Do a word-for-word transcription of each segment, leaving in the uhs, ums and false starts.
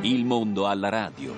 Il mondo alla radio.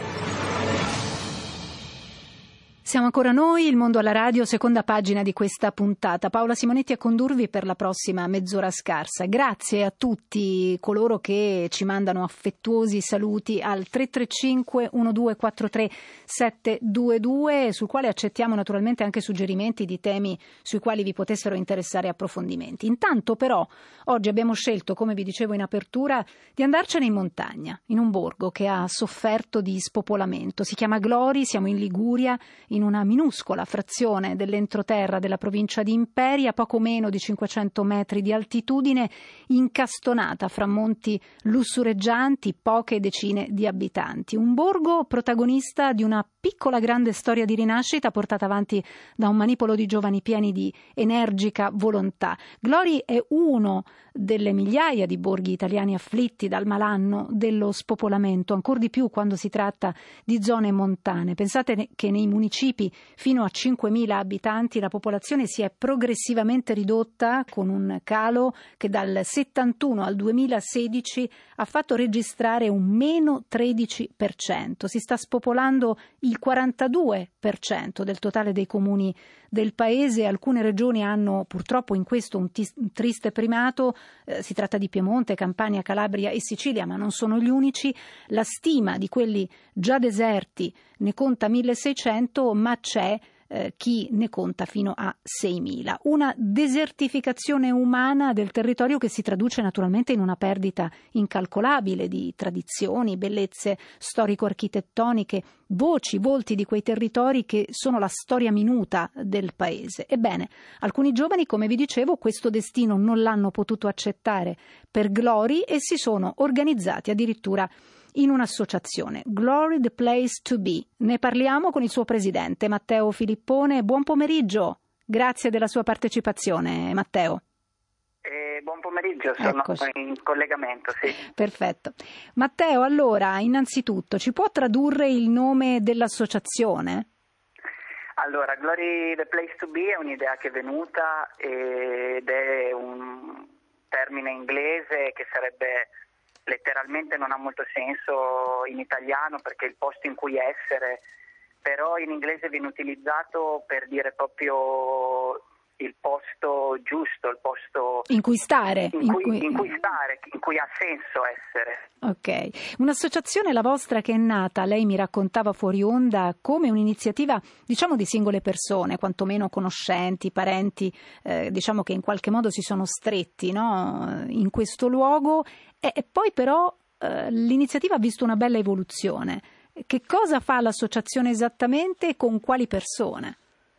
Siamo ancora noi, Il mondo alla radio, seconda pagina di questa puntata. Paola Simonetti a condurvi per la prossima mezz'ora scarsa. Grazie a tutti coloro che ci mandano affettuosi saluti al tre tre cinque uno due quattro tre sette due due, sul quale accettiamo naturalmente anche suggerimenti di temi sui quali vi potessero interessare approfondimenti. Intanto però oggi abbiamo scelto, come vi dicevo in apertura, di andarcene in montagna, in un borgo che ha sofferto di spopolamento. Si chiama Glori, siamo in Liguria, in in una minuscola frazione dell'entroterra della provincia di Imperia, poco meno di cinquecento metri di altitudine, incastonata fra monti lussureggianti, poche decine di abitanti. Un borgo protagonista di una piccola grande storia di rinascita portata avanti da un manipolo di giovani pieni di energica volontà. Glori è uno delle migliaia di borghi italiani afflitti dal malanno dello spopolamento, ancor di più quando si tratta di zone montane. Pensate che nei municipi fino a cinquemila abitanti la popolazione si è progressivamente ridotta, con un calo che dal settantuno al duemilasedici ha fatto registrare un meno tredici per cento. Si sta spopolando il quarantadue per cento del totale dei comuni del paese. Alcune regioni hanno purtroppo in questo un, tis- un triste primato, eh, si tratta di Piemonte, Campania, Calabria e Sicilia, ma non sono gli unici. La stima di quelli già deserti ne conta milleseicento, ma c'è eh, chi ne conta fino a seimila. Una desertificazione umana del territorio che si traduce naturalmente in una perdita incalcolabile di tradizioni, bellezze storico-architettoniche, voci, volti di quei territori che sono la storia minuta del paese. Ebbene, alcuni giovani, come vi dicevo, questo destino non l'hanno potuto accettare per Glori e si sono organizzati addirittura in un'associazione, Glori the Place to Be. Ne parliamo con il suo presidente, Matteo Filippone. Buon pomeriggio, grazie della sua partecipazione, Matteo. Eh, buon pomeriggio, sono Eccoci. in collegamento, sì. Perfetto. Matteo, allora, innanzitutto, ci può tradurre il nome dell'associazione? Allora, Glori the Place to Be è un'idea che è venuta ed è un termine inglese che sarebbe letteralmente, non ha molto senso in italiano perché è il posto in cui essere, però in inglese viene utilizzato per dire proprio il posto giusto, il posto in cui stare, in, in, cui, cui... in cui stare, in cui ha senso essere. Ok, un'associazione, la vostra, che è nata, lei mi raccontava fuori onda, come un'iniziativa, diciamo, di singole persone, quantomeno conoscenti, parenti, eh, diciamo che in qualche modo si sono stretti, no? In questo luogo, e, e poi però eh, l'iniziativa ha visto una bella evoluzione. Che cosa fa l'associazione esattamente e con quali persone?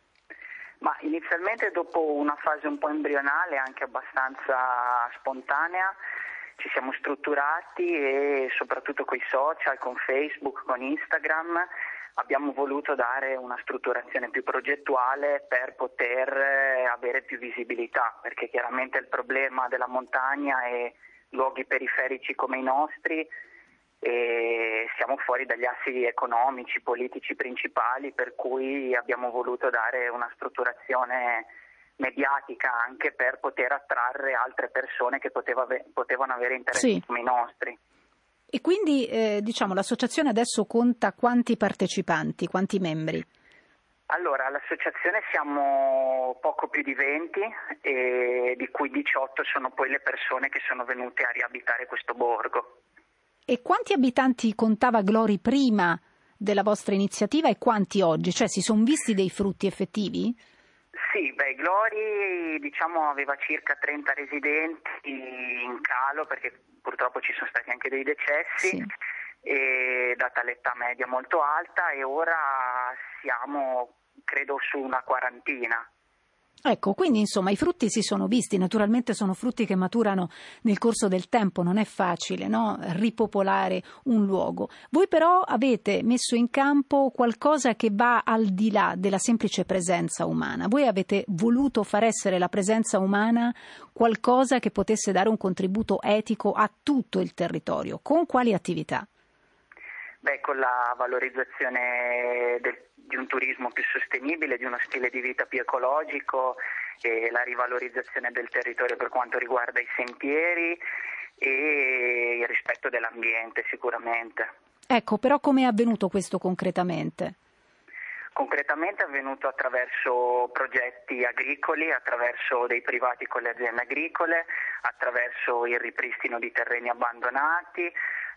Ma inizialmente, dopo una fase un po' embrionale, anche abbastanza spontanea, ci siamo strutturati e soprattutto con i social, con Facebook, con Instagram, abbiamo voluto dare una strutturazione più progettuale per poter avere più visibilità, perché chiaramente il problema della montagna e luoghi periferici come i nostri, e siamo fuori dagli assi economici, politici principali, per cui abbiamo voluto dare una strutturazione mediatica anche per poter attrarre altre persone che poteva, potevano avere interessi sì. come i nostri. E quindi eh, diciamo l'associazione adesso conta quanti partecipanti, quanti membri? Allora, all'associazione siamo poco più di venti, e di cui diciotto sono poi le persone che sono venute a riabitare questo borgo. E quanti abitanti contava Glori prima della vostra iniziativa e quanti oggi? Cioè, si sono visti dei frutti effettivi? Sì, beh, Glori, diciamo, aveva circa trenta residenti in calo, perché purtroppo ci sono stati anche dei decessi, sì. E data l'età media molto alta, e ora siamo, credo, su una quarantina. Ecco, quindi insomma i frutti si sono visti, naturalmente sono frutti che maturano nel corso del tempo, non è facile, no? Ripopolare un luogo. Voi però avete messo in campo qualcosa che va al di là della semplice presenza umana. Voi avete voluto far essere la presenza umana qualcosa che potesse dare un contributo etico a tutto il territorio. Con quali attività? Beh, con la valorizzazione del, di un turismo più sostenibile, di uno stile di vita più ecologico, e la rivalorizzazione del territorio per quanto riguarda i sentieri, e il rispetto dell'ambiente sicuramente. Ecco, però come è avvenuto questo concretamente? Concretamente è avvenuto attraverso progetti agricoli, attraverso dei privati con le aziende agricole, attraverso il ripristino di terreni abbandonati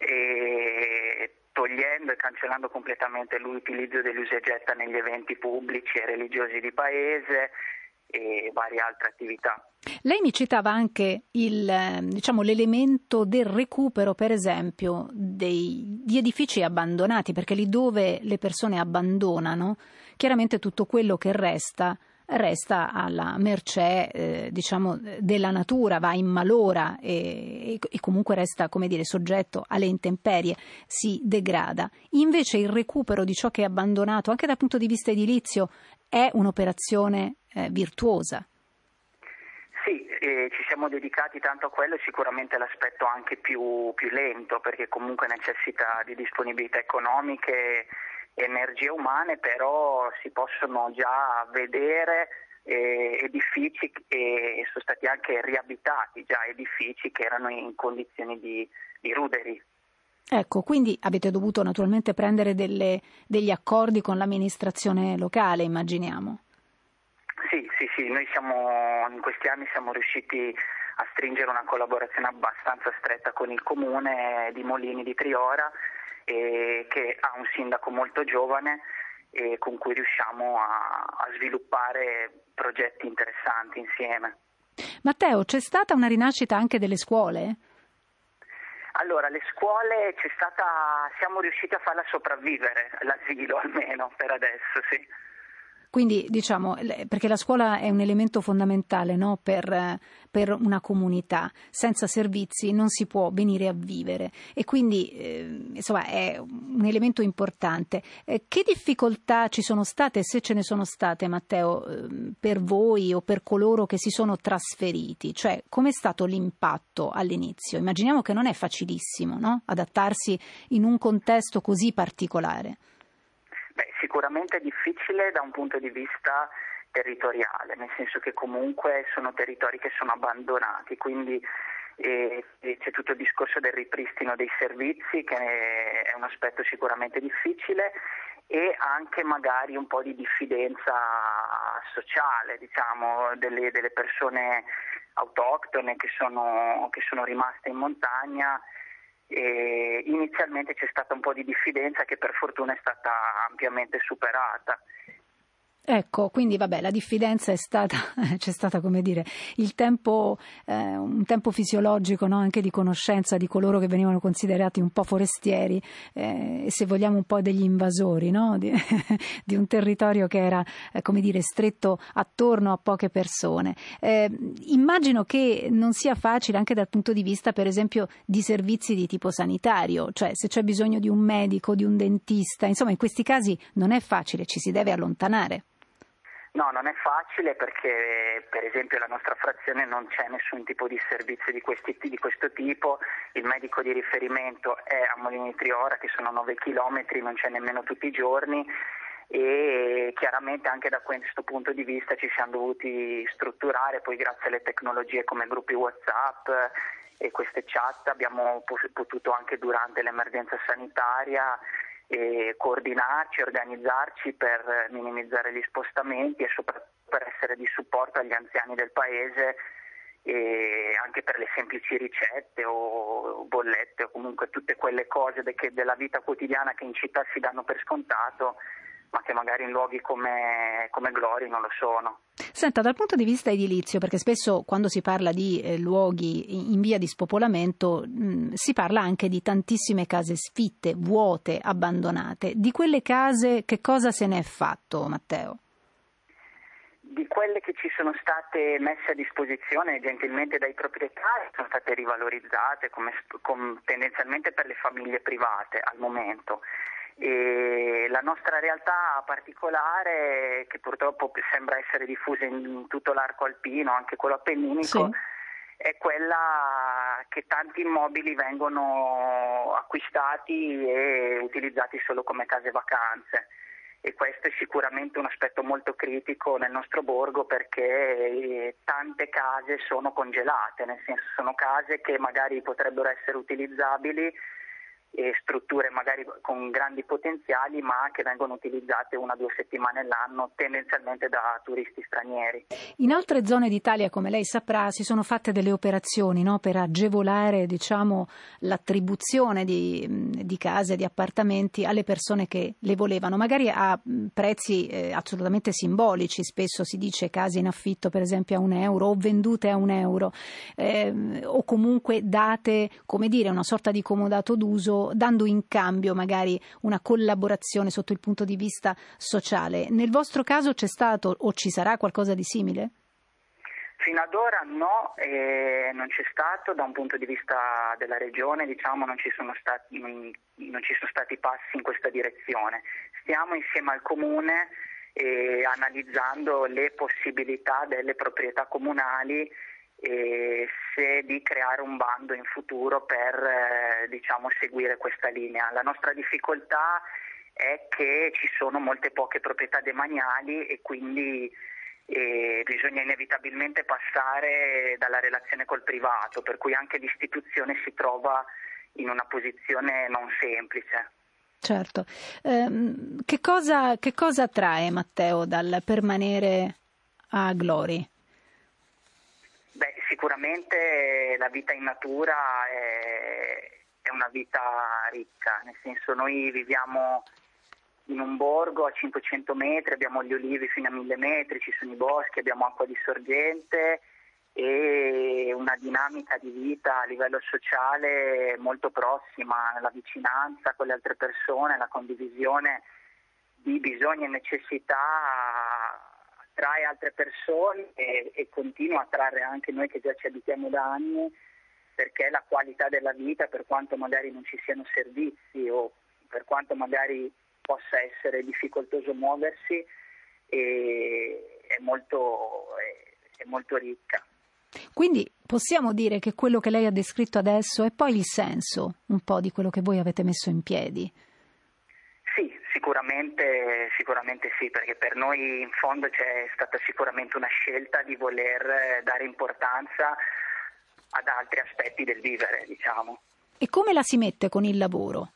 e togliendo e cancellando completamente l'utilizzo dell'usa e getta negli eventi pubblici e religiosi di paese e varie altre attività. Lei mi citava anche il, diciamo, l'elemento del recupero, per esempio, dei, di edifici abbandonati, perché lì dove le persone abbandonano, chiaramente tutto quello che resta resta alla mercé, eh, diciamo, della natura, va in malora e, e comunque resta, come dire, soggetto alle intemperie, si degrada. Invece il recupero di ciò che è abbandonato, anche dal punto di vista edilizio, è un'operazione eh, virtuosa. Sì, eh, ci siamo dedicati tanto a quello, sicuramente l'aspetto anche più, più lento, perché comunque necessita di disponibilità economiche e energie umane, però si possono già vedere eh, edifici e sono stati anche riabitati già edifici che erano in condizioni di, di ruderi. Ecco, quindi avete dovuto naturalmente prendere delle, degli accordi con l'amministrazione locale, immaginiamo. Sì, sì, sì, noi siamo in questi anni siamo riusciti a stringere una collaborazione abbastanza stretta con il comune di Molini di Triora, eh, che ha un sindaco molto giovane e con cui riusciamo a, a sviluppare progetti interessanti insieme. Matteo, c'è stata una rinascita anche delle scuole? Allora, le scuole c'è stata, siamo riusciti a farla sopravvivere, l'asilo almeno per adesso, sì. Quindi diciamo, perché la scuola è un elemento fondamentale, no? per, per una comunità, senza servizi non si può venire a vivere e quindi eh, insomma è un elemento importante. Eh, che difficoltà ci sono state, se ce ne sono state, Matteo, eh, per voi o per coloro che si sono trasferiti? Cioè, com'è stato l'impatto all'inizio? Immaginiamo che non è facilissimo, no? Adattarsi in un contesto così particolare. Beh, sicuramente è difficile da un punto di vista territoriale, nel senso che comunque sono territori che sono abbandonati, quindi eh, c'è tutto il discorso del ripristino dei servizi che è un aspetto sicuramente difficile e anche magari un po' di diffidenza sociale, diciamo, delle, delle persone autoctone che sono, che sono rimaste in montagna. E inizialmente c'è stata un po' di diffidenza che per fortuna è stata ampiamente superata. Ecco, quindi vabbè, la diffidenza è stata, c'è stata, come dire, il tempo, eh, un tempo fisiologico, no? Anche di conoscenza di coloro che venivano considerati un po' forestieri eh, e se vogliamo un po' degli invasori, no? Di, di un territorio che era, eh, come dire, stretto attorno a poche persone. Eh, immagino che non sia facile anche dal punto di vista, per esempio, di servizi di tipo sanitario, cioè se c'è bisogno di un medico, di un dentista, insomma in questi casi non è facile, ci si deve allontanare. No, non è facile perché per esempio la nostra frazione non c'è nessun tipo di servizio di, questi, di questo tipo, il medico di riferimento è a Molini di Triora che sono nove chilometri, non c'è nemmeno tutti i giorni e chiaramente anche da questo punto di vista ci siamo dovuti strutturare, poi grazie alle tecnologie come gruppi WhatsApp e queste chat abbiamo potuto anche durante l'emergenza sanitaria e coordinarci, organizzarci per minimizzare gli spostamenti e soprattutto per essere di supporto agli anziani del paese e anche per le semplici ricette o bollette o comunque tutte quelle cose de- che della vita quotidiana che in città si danno per scontato ma che magari in luoghi come, come Glori non lo sono. Senta, dal punto di vista edilizio, perché spesso quando si parla di eh, luoghi in via di spopolamento mh, si parla anche di tantissime case sfitte, vuote, abbandonate. Di quelle case che cosa se ne è fatto, Matteo? Di quelle che ci sono state messe a disposizione gentilmente dai proprietari sono state rivalorizzate come, come tendenzialmente per le famiglie private al momento. E la nostra realtà particolare, che purtroppo sembra essere diffusa in tutto l'arco alpino, anche quello appenninico, sì, è quella che tanti immobili vengono acquistati e utilizzati solo come case vacanze e questo è sicuramente un aspetto molto critico nel nostro borgo, perché tante case sono congelate, nel senso sono case che magari potrebbero essere utilizzabili e strutture magari con grandi potenziali, ma che vengono utilizzate una o due settimane all'anno, tendenzialmente da turisti stranieri. In altre zone d'Italia, come lei saprà, si sono fatte delle operazioni, no, per agevolare, diciamo, l'attribuzione di, di case, di appartamenti alle persone che le volevano, magari a prezzi eh, assolutamente simbolici. Spesso si dice case in affitto per esempio a un euro o vendute a un euro, eh, o comunque date, come dire, una sorta di comodato d'uso, dando in cambio magari una collaborazione sotto il punto di vista sociale. Nel vostro caso c'è stato o ci sarà qualcosa di simile? Fino ad ora no, eh, non c'è stato. Da un punto di vista della regione, diciamo, non ci sono stati, non, non ci sono stati passi in questa direzione. Stiamo insieme al comune eh, analizzando le possibilità delle proprietà comunali, e se di creare un bando in futuro per eh, diciamo seguire questa linea. La nostra difficoltà è che ci sono molte poche proprietà demaniali e quindi eh, bisogna inevitabilmente passare dalla relazione col privato, per cui anche l'istituzione si trova in una posizione non semplice. Certo. Eh, che cosa, che cosa attrae Matteo dal permanere a Glori? Beh, sicuramente la vita in natura è, è una vita ricca, nel senso noi viviamo in un borgo a cinquecento metri, abbiamo gli olivi fino a mille metri, ci sono i boschi, abbiamo acqua di sorgente e una dinamica di vita a livello sociale molto prossima, la vicinanza con le altre persone, la condivisione di bisogni e necessità attrae altre persone e, e continua a attrarre anche noi che già ci abitiamo da anni, perché la qualità della vita, per quanto magari non ci siano servizi o per quanto magari possa essere difficoltoso muoversi, è, è, molto, è, è molto ricca. Quindi possiamo dire che quello che lei ha descritto adesso è poi il senso un po' di quello che voi avete messo in piedi? Sì, sicuramente, sicuramente sì, perché per noi in fondo c'è stata sicuramente una scelta di voler dare importanza ad altri aspetti del vivere, diciamo. E come la si mette con il lavoro?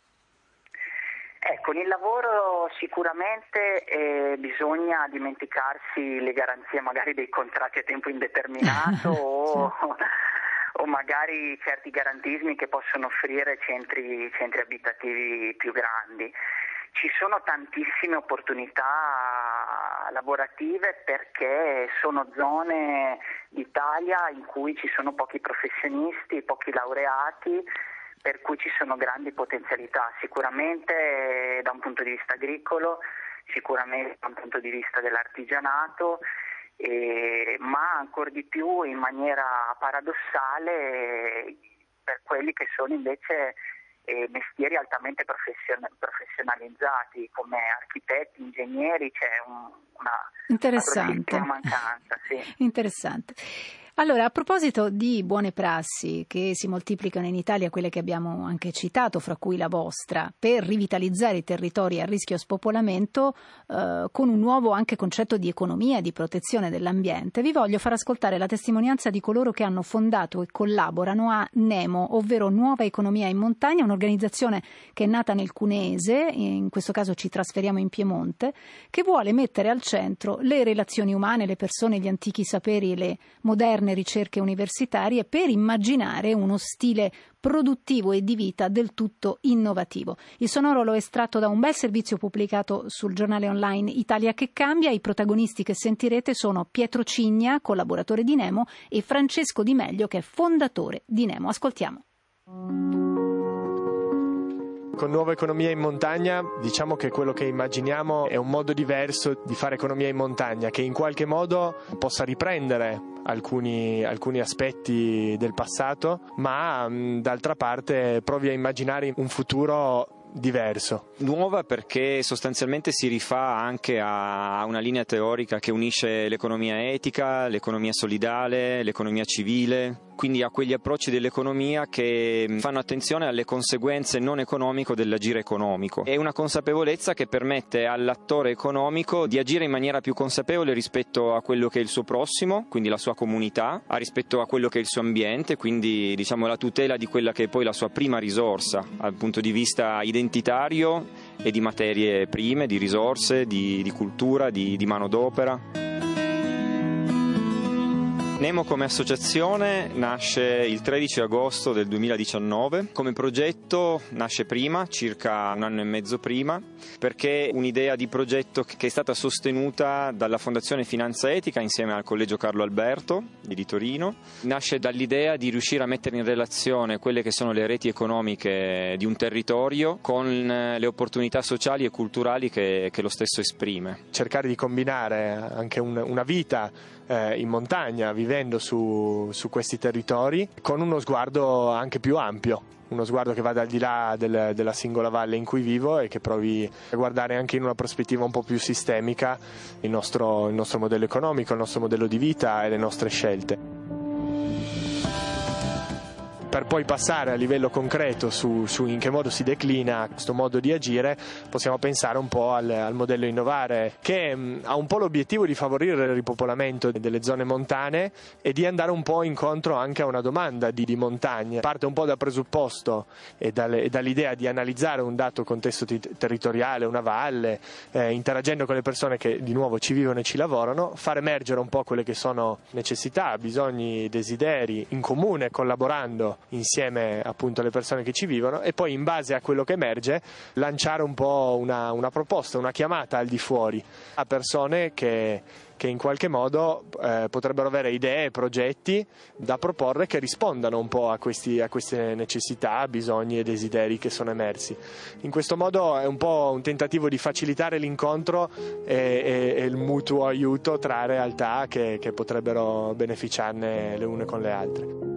Eh, con il lavoro sicuramente eh, bisogna dimenticarsi le garanzie magari dei contratti a tempo indeterminato o, o magari certi garantismi che possono offrire centri, centri abitativi più grandi. Ci sono tantissime opportunità lavorative perché sono zone d'Italia in cui ci sono pochi professionisti, pochi laureati, per cui ci sono grandi potenzialità, sicuramente da un punto di vista agricolo, sicuramente da un punto di vista dell'artigianato, eh, ma ancora di più in maniera paradossale per quelli che sono invece eh, mestieri altamente profession- professionalizzati come architetti, ingegneri, c'è un, una, Interessante. una mancanza. Sì. Interessante. Allora, a proposito di buone prassi che si moltiplicano in Italia, quelle che abbiamo anche citato, fra cui la vostra, per rivitalizzare i territori a rischio spopolamento, eh, con un nuovo anche concetto di economia, di protezione dell'ambiente, vi voglio far ascoltare la testimonianza di coloro che hanno fondato e collaborano a NEMO, ovvero Nuova Economia in Montagna, un'organizzazione che è nata nel Cuneese, in questo caso ci trasferiamo in Piemonte, che vuole mettere al centro le relazioni umane, le persone, gli antichi saperi e le moderne ricerche universitarie per immaginare uno stile produttivo e di vita del tutto innovativo. Il sonoro l'ho estratto da un bel servizio pubblicato sul giornale online Italia che cambia. I protagonisti che sentirete sono Pietro Cigna, collaboratore di NEMO, e Francesco Di Meglio, che è fondatore di NEMO. Ascoltiamo. Con Nuova Economia in Montagna diciamo che quello che immaginiamo è un modo diverso di fare economia in montagna, che in qualche modo possa riprendere alcuni, alcuni aspetti del passato, ma mh, d'altra parte provi a immaginare un futuro diverso. Nuova perché sostanzialmente si rifà anche a una linea teorica che unisce l'economia etica, l'economia solidale, l'economia civile. quindi a quegli approcci dell'economia che fanno attenzione alle conseguenze non economico dell'agire economico. È una consapevolezza che permette all'attore economico di agire in maniera più consapevole rispetto a quello che è il suo prossimo, quindi la sua comunità, a rispetto a quello che è il suo ambiente, quindi diciamo la tutela di quella che è poi la sua prima risorsa dal punto di vista identitario e di materie prime, di risorse, di, di cultura, di, di manodopera. Nemo come associazione nasce il tredici agosto del duemiladiciannove, come progetto nasce prima, circa un anno e mezzo prima, perché un'idea di progetto che è stata sostenuta dalla Fondazione Finanza Etica insieme al Collegio Carlo Alberto di Torino, nasce dall'idea di riuscire a mettere in relazione quelle che sono le reti economiche di un territorio con le opportunità sociali e culturali che, che lo stesso esprime. Cercare di combinare anche un, una vita eh, in montagna, vivendo su, su questi territori, con uno sguardo anche più ampio, uno sguardo che vada al di là del, della singola valle in cui vivo e che provi a guardare anche in una prospettiva un po' più sistemica il nostro, il nostro modello economico, il nostro modello di vita e le nostre scelte. Per poi passare a livello concreto su, su in che modo si declina questo modo di agire, possiamo pensare un po' al, al modello Innovare, che mh, ha un po' l'obiettivo di favorire il ripopolamento delle zone montane e di andare un po' incontro anche a una domanda di, di montagne. Parte un po' dal presupposto e, dalle, e dall'idea di analizzare un dato contesto t- territoriale, una valle, eh, interagendo con le persone che di nuovo ci vivono e ci lavorano, far emergere un po' quelle che sono necessità, bisogni, desideri in comune, collaborando insieme appunto alle persone che ci vivono, e poi in base a quello che emerge lanciare un po' una, una proposta, una chiamata al di fuori a persone che, che in qualche modo eh, potrebbero avere idee e progetti da proporre che rispondano un po' a, questi, a queste necessità, bisogni e desideri che sono emersi. In questo modo è un po' un tentativo di facilitare l'incontro e, e, e il mutuo aiuto tra realtà che, che potrebbero beneficiarne le une con le altre.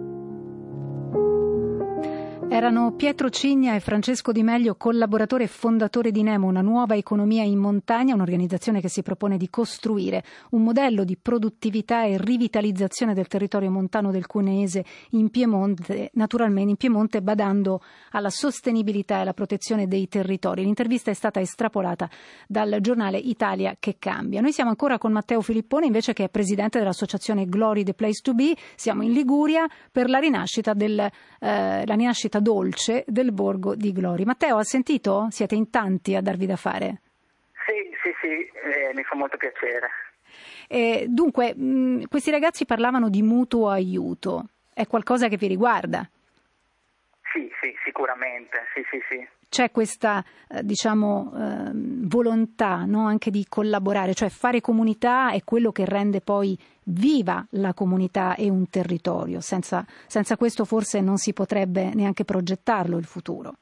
Erano Pietro Cigna e Francesco Di Meglio, collaboratore e fondatore di Nemo, una nuova economia in montagna, un'organizzazione che si propone di costruire un modello di produttività e rivitalizzazione del territorio montano del Cuneese in Piemonte, naturalmente in Piemonte badando alla sostenibilità e alla protezione dei territori. L'intervista è stata estrapolata dal giornale Italia che cambia. Noi siamo ancora con Matteo Filippone, invece, che è presidente dell'associazione Glory the Place to Be. Siamo in Liguria per la rinascita del eh, la rinascita dolce del borgo di Glory. Matteo, ha sentito? Siete in tanti a darvi da fare? Sì, sì, sì, eh, mi fa molto piacere. Eh, dunque, mh, questi ragazzi parlavano di mutuo aiuto. È qualcosa che vi riguarda? Sì, sì, sicuramente, sì, sì, sì. C'è questa, eh, diciamo, eh, volontà, no? Anche di collaborare, cioè fare comunità è quello che rende poi viva la comunità e un territorio. Senza, senza questo forse non si potrebbe neanche progettarlo il futuro.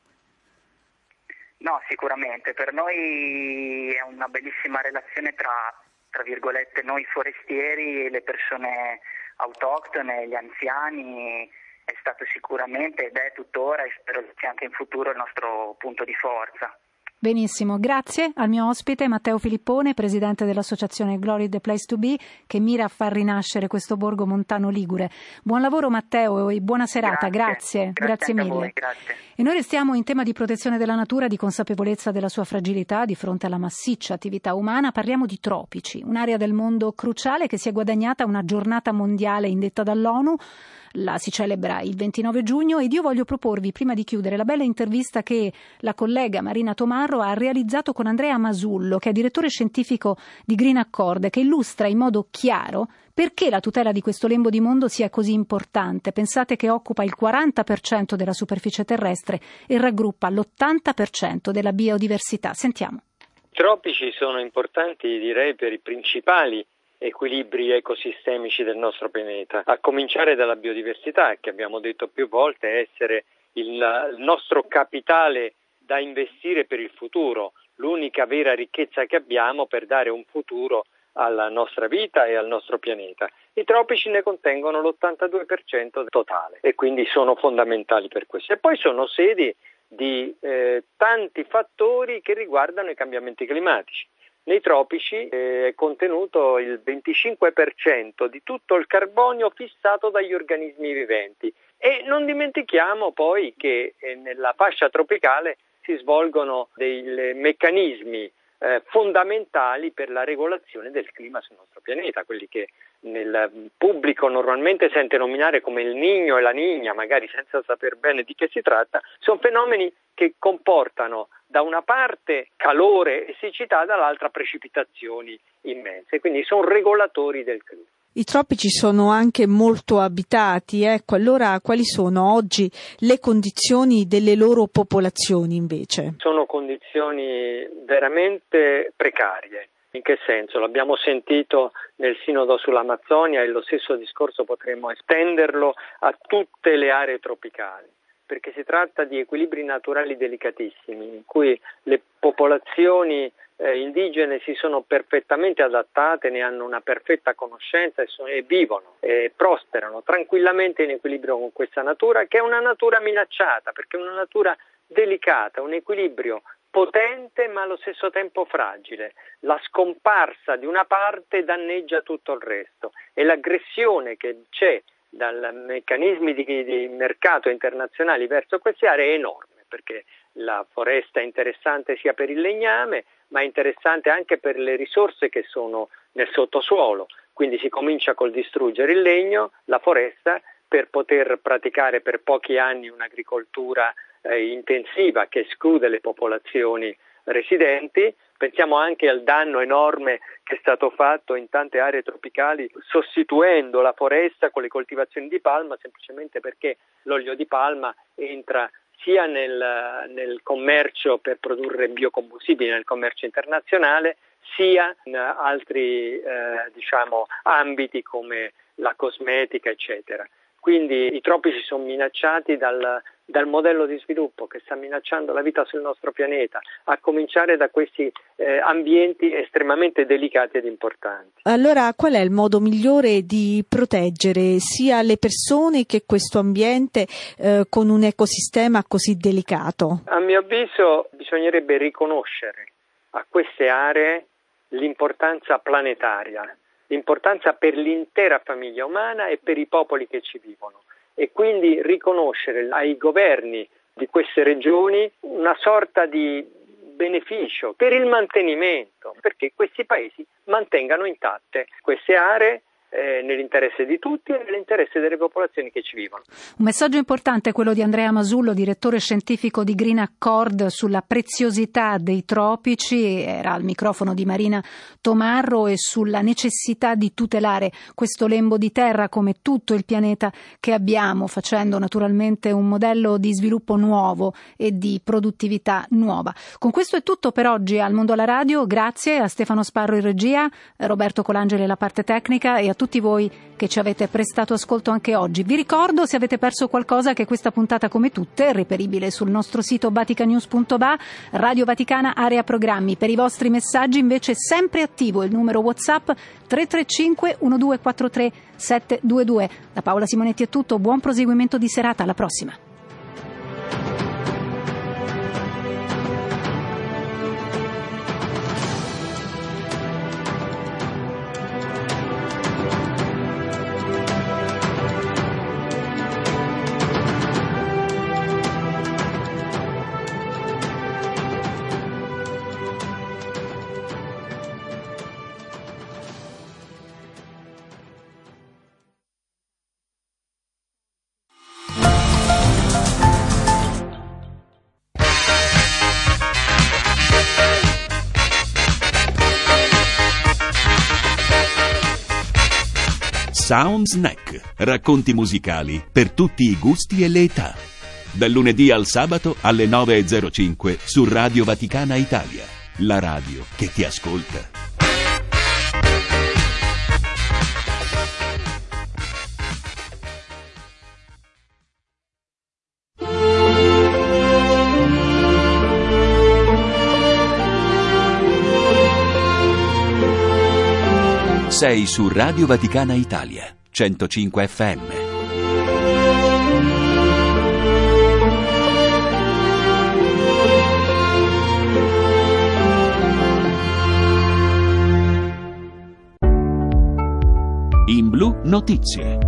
No, sicuramente. Per noi è una bellissima relazione tra, tra virgolette, noi forestieri e le persone autoctone, gli anziani. È stato sicuramente ed è tuttora, e spero che sia anche in futuro, il nostro punto di forza. Benissimo, grazie al mio ospite Matteo Filippone, presidente dell'associazione Glory the Place to Be, che mira a far rinascere questo borgo montano ligure. Buon lavoro Matteo e buona serata, grazie, grazie, grazie mille. Voi, grazie. E noi restiamo in tema di protezione della natura, di consapevolezza della sua fragilità di fronte alla massiccia attività umana. Parliamo di tropici, un'area del mondo cruciale che si è guadagnata una giornata mondiale indetta dall'ONU. La si celebra il ventinove giugno ed io voglio proporvi, prima di chiudere, la bella intervista che la collega Marina Tomarro ha realizzato con Andrea Masullo, che è direttore scientifico di Green Accord, che illustra in modo chiaro perché la tutela di questo lembo di mondo sia così importante. Pensate che occupa il quaranta per cento della superficie terrestre e raggruppa l'ottanta per cento della biodiversità. Sentiamo. I tropici sono importanti, direi, per i principali equilibri ecosistemici del nostro pianeta, a cominciare dalla biodiversità, che abbiamo detto più volte essere il, il nostro capitale da investire per il futuro, l'unica vera ricchezza che abbiamo per dare un futuro alla nostra vita e al nostro pianeta. I tropici ne contengono l'ottantadue per cento totale e quindi sono fondamentali per questo. E poi sono sedi di eh, tanti fattori che riguardano i cambiamenti climatici. Nei tropici è contenuto il venticinque per cento di tutto il carbonio fissato dagli organismi viventi. E non dimentichiamo poi che nella fascia tropicale si svolgono dei meccanismi eh, fondamentali per la regolazione del clima sul nostro pianeta, quelli che nel pubblico normalmente sente nominare come il Niño e la Niña, magari senza saper bene di che si tratta. Sono fenomeni che comportano da una parte calore e siccità, dall'altra precipitazioni immense, quindi sono regolatori del clima. I tropici sono anche molto abitati, ecco, allora quali sono oggi le condizioni delle loro popolazioni invece? Sono condizioni veramente precarie. In che senso? L'abbiamo sentito nel Sinodo sull'Amazzonia e lo stesso discorso potremmo estenderlo a tutte le aree tropicali, perché si tratta di equilibri naturali delicatissimi in cui le popolazioni eh, indigene si sono perfettamente adattate, ne hanno una perfetta conoscenza e, sono, e vivono e prosperano tranquillamente in equilibrio con questa natura, che è una natura minacciata, perché è una natura delicata, un equilibrio potente ma allo stesso tempo fragile. La scomparsa di una parte danneggia tutto il resto e l'aggressione che c'è dai meccanismi di, di mercato internazionali verso queste aree è enorme, perché la foresta è interessante sia per il legname, ma è interessante anche per le risorse che sono nel sottosuolo. Quindi si comincia col distruggere il legno, la foresta, per poter praticare per pochi anni un'agricoltura eh, intensiva che esclude le popolazioni residenti. Pensiamo anche al danno enorme che è stato fatto in tante aree tropicali sostituendo la foresta con le coltivazioni di palma, semplicemente perché l'olio di palma entra sia nel, nel commercio per produrre biocombustibili, nel commercio internazionale, sia in altri eh, diciamo ambiti come la cosmetica, eccetera. Quindi i tropici sono minacciati dal, dal modello di sviluppo che sta minacciando la vita sul nostro pianeta, a cominciare da questi eh, ambienti estremamente delicati ed importanti. Allora, qual è il modo migliore di proteggere sia le persone che questo ambiente eh, con un ecosistema così delicato? A mio avviso bisognerebbe riconoscere a queste aree l'importanza planetaria, l'importanza per l'intera famiglia umana e per i popoli che ci vivono, e quindi riconoscere ai governi di queste regioni una sorta di beneficio per il mantenimento, perché questi paesi mantengano intatte queste aree eh, nell'interesse di tutti e nell'interesse delle popolazioni che ci vivono. Un messaggio importante è quello di Andrea Masullo, direttore scientifico di Green Accord, sulla preziosità dei tropici, era al microfono di Marina Tomarro, e sulla necessità di tutelare questo lembo di terra come tutto il pianeta che abbiamo, facendo naturalmente un modello di sviluppo nuovo e di produttività nuova. Con questo è tutto per oggi al Mondo alla Radio. Grazie a Stefano Sparro in regia, Roberto Colangeli alla parte tecnica e a tutti voi che ci avete prestato ascolto anche oggi. Vi ricordo, se avete perso qualcosa, che questa puntata, come tutte, è reperibile sul nostro sito vaticanews punto va, Radio Vaticana Area Programmi. Per i vostri messaggi invece sempre attivo il numero WhatsApp tre tre cinque uno due quattro tre sette due due. Da Paola Simonetti è tutto, buon proseguimento di serata, alla prossima. Sound Snack, racconti musicali per tutti i gusti e le età. Dal lunedì al sabato alle nove e zero cinque su Radio Vaticana Italia, la radio che ti ascolta. Sei su Radio Vaticana Italia, centocinque F M. notizie.